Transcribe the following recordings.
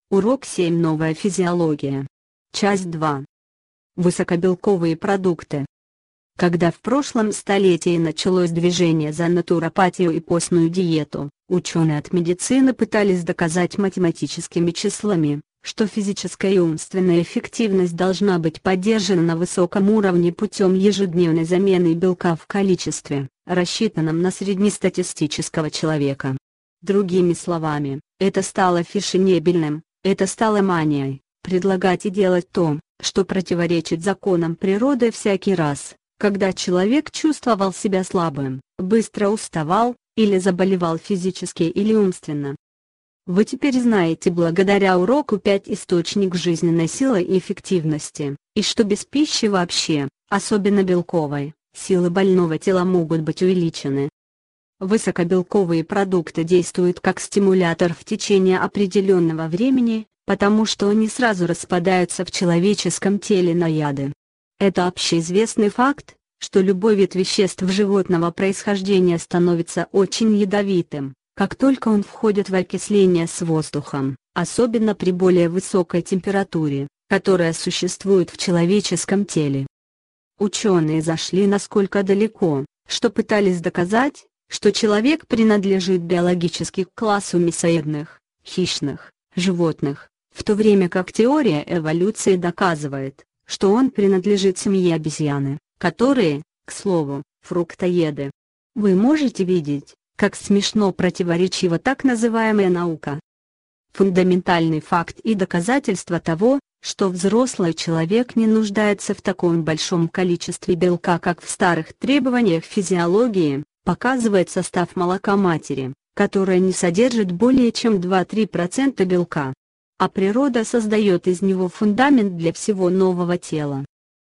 Урок 7. Новая физиология. Часть 2. Высокобелковые продукты. Когда в прошлом столетии началось движение за натуропатию и постную диету, ученые от медицины пытались доказать математическими числами, что физическая и умственная эффективность должна быть поддержана на высоком уровне путем ежедневной замены белка в количестве, рассчитанном на среднестатистического человека. Другими словами, это стало фешенебельным. Это стало манией, предлагать и делать то, что противоречит законам природы всякий раз, когда человек чувствовал себя слабым, быстро уставал, или заболевал физически или умственно. Вы теперь знаете благодаря уроку 5 источник жизненной силы и эффективности, и что без пищи вообще, особенно белковой, силы больного тела могут быть увеличены. Высокобелковые продукты действуют как стимулятор в течение определенного времени, потому что они сразу распадаются в человеческом теле на яды. Это общеизвестный факт, что любой вид веществ животного происхождения становится очень ядовитым, как только он входит в окисление с воздухом, особенно при более высокой температуре, которая существует в человеческом теле. Ученые зашли настолько далеко, что пытались доказать, что человек принадлежит биологически к классу мясоедных, хищных, животных, в то время как теория эволюции доказывает, что он принадлежит семье обезьяны, которые, к слову, фруктоеды. Вы можете видеть, как смешно противоречива так называемая наука. Фундаментальный факт и доказательство того, что взрослый человек не нуждается в таком большом количестве белка, как в старых требованиях физиологии, показывает состав молока матери, которое не содержит более чем 2-3% белка. А природа создает из него фундамент для всего нового тела.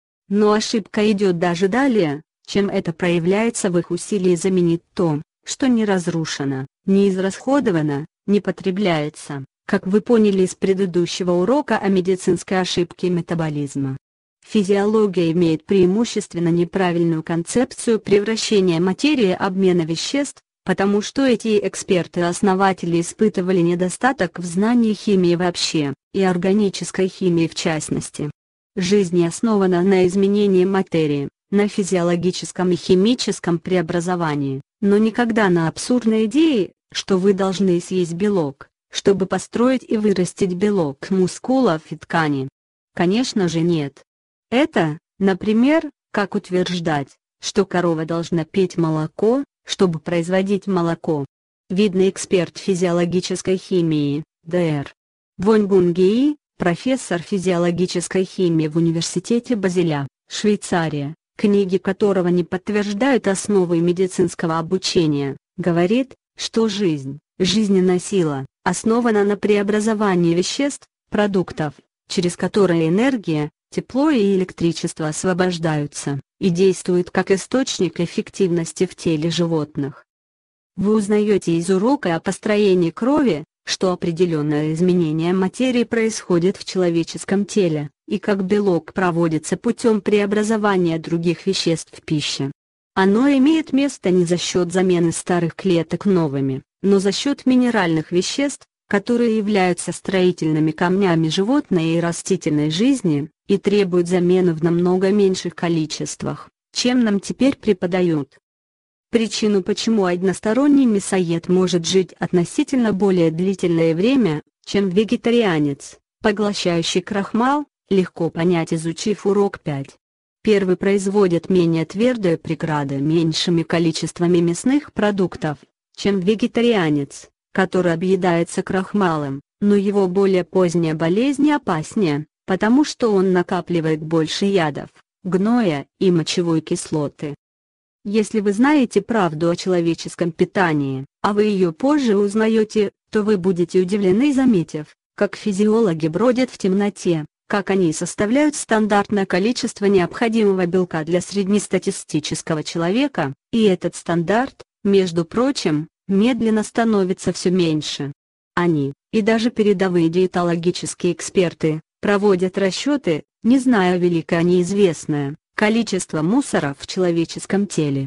Но ошибка идет даже далее, чем это проявляется в их усилии заменить то, что не разрушено, не израсходовано, не потребляется, как вы поняли из предыдущего урока о медицинской ошибке метаболизма. Физиология имеет преимущественно неправильную концепцию превращения материи обмена веществ, потому что эти эксперты-основатели испытывали недостаток в знании химии вообще, и органической химии в частности. Жизнь основана на изменении материи, на физиологическом и химическом преобразовании, но никогда на абсурдной идее, что вы должны съесть белок, чтобы построить и вырастить белок мускулов и ткани. Конечно же нет. Это, например, как утверждать, что корова должна пить молоко, чтобы производить молоко. Видный эксперт физиологической химии, Д.Р. Вонь-Бунгеи, профессор физиологической химии в Университете Базеля, Швейцария, книги которого не подтверждают основы медицинского обучения, говорит, что жизненная сила, основана на преобразовании веществ, продуктов, через которые энергия, тепло и электричество освобождаются, и действует как источник эффективности в теле животных. Вы узнаете из урока о построении крови, что определенное изменение материи происходит в человеческом теле, и как белок проводится путем преобразования других веществ в пищу. Оно имеет место не за счет замены старых клеток новыми, но за счет минеральных веществ, которые являются строительными камнями животной и растительной жизни, и требуют замены в намного меньших количествах, чем нам теперь преподают. Причину, почему односторонний мясоед может жить относительно более длительное время, чем вегетарианец, поглощающий крахмал, легко понять, изучив урок 5. Первый производит менее твердые преграды меньшими количествами мясных продуктов, чем вегетарианец, который объедается крахмалом, но его более поздняя болезнь опаснее, потому что он накапливает больше ядов, гноя и мочевой кислоты. Если вы знаете правду о человеческом питании, а вы ее позже узнаете, то вы будете удивлены, заметив, как физиологи бродят в темноте, как они составляют стандартное количество необходимого белка для среднестатистического человека, и этот стандарт, между прочим, медленно становится все меньше. Они, и даже передовые диетологические эксперты, проводят расчеты, не зная великое неизвестное количество мусора в человеческом теле.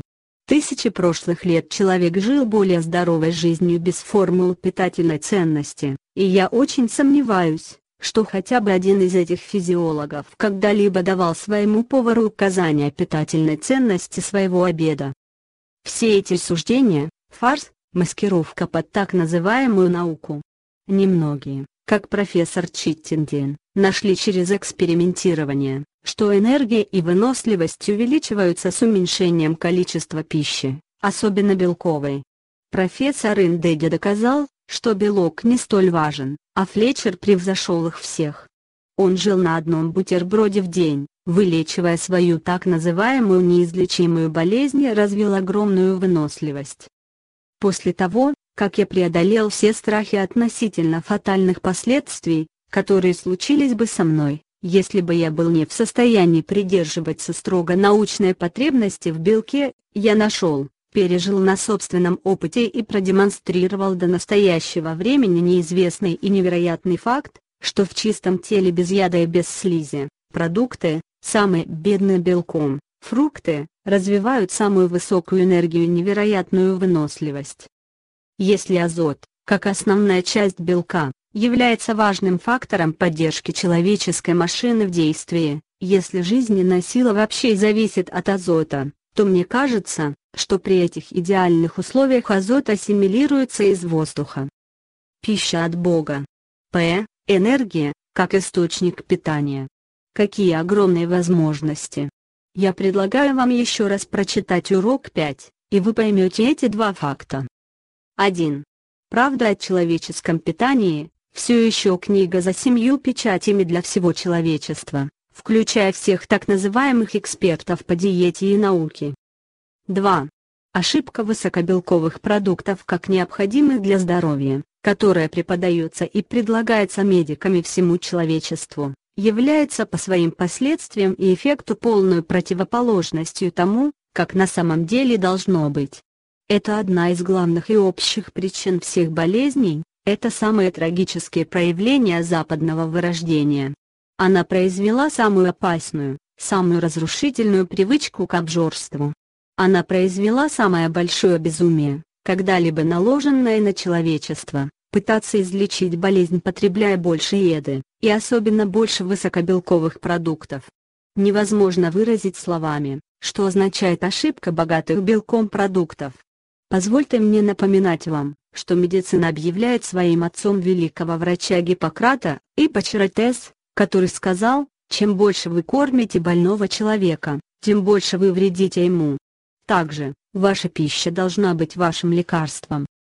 Тысячи прошлых лет человек жил более здоровой жизнью без формул питательной ценности, и я очень сомневаюсь, что хотя бы один из этих физиологов когда-либо давал своему повару указания о питательной ценности своего обеда. Все эти суждения – фарс, маскировка под так называемую науку. Немногие, как профессор Читтинден, нашли через экспериментирование, что энергия и выносливость увеличиваются с уменьшением количества пищи, особенно белковой. Профессор Индеди доказал, что белок не столь важен, а Флетчер превзошел их всех. Он жил на одном бутерброде в день, вылечивая свою так называемую неизлечимую болезнь и развил огромную выносливость. После того, как я преодолел все страхи относительно фатальных последствий, которые случились бы со мной, если бы я был не в состоянии придерживаться строго научной потребности в белке, я нашел, пережил на собственном опыте и продемонстрировал до настоящего времени неизвестный и невероятный факт, что в чистом теле без яда и без слизи, продукты, самые бедные белком, фрукты, развивают самую высокую энергию и невероятную выносливость. Если азот, как основная часть белка, является важным фактором поддержки человеческой машины в действии, если жизненная сила вообще зависит от азота, то мне кажется, что при этих идеальных условиях азот ассимилируется из воздуха. Пища от Бога. Энергия, как источник питания. Какие огромные возможности. Я предлагаю вам еще раз прочитать урок 5, и вы поймете эти два факта. 1. Правда о человеческом питании, все еще книга за 7 печатями для всего человечества, включая всех так называемых экспертов по диете и науке. 2. Ошибка высокобелковых продуктов как необходимых для здоровья, которая преподается и предлагается медиками всему человечеству, является по своим последствиям и эффекту полной противоположностью тому, как на самом деле должно быть. Это одна из главных и общих причин всех болезней, это самые трагические проявления западного вырождения. Она произвела самую опасную, самую разрушительную привычку к обжорству. Она произвела самое большое безумие, когда-либо наложенное на человечество, пытаться излечить болезнь, потребляя больше еды, и особенно больше высокобелковых продуктов. Невозможно выразить словами, что означает ошибка богатых белком продуктов. Позвольте мне напоминать вам, что медицина объявляет своим отцом великого врача Гиппократа, Иппократес, который сказал, чем больше вы кормите больного человека, тем больше вы вредите ему. Также, ваша пища должна быть вашим лекарством.